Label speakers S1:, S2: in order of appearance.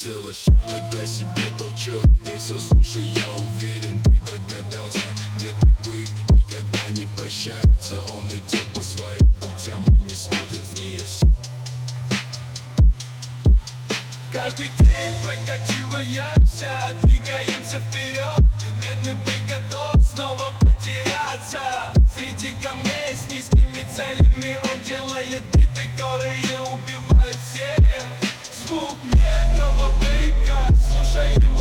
S1: делаешь, иногда себе толчок. Ты все слушай, я уверен, ты догадался. Где ты был, никогда не прощается. Он идет по своим путям и не смотрит вниз. Каждый день прокачиваемся, двигаемся вперед. Медленно быть готов снова потеряться. Среди камней с низкими целями он делает биты, которые убивают всех. Звук медного быка, слушай его.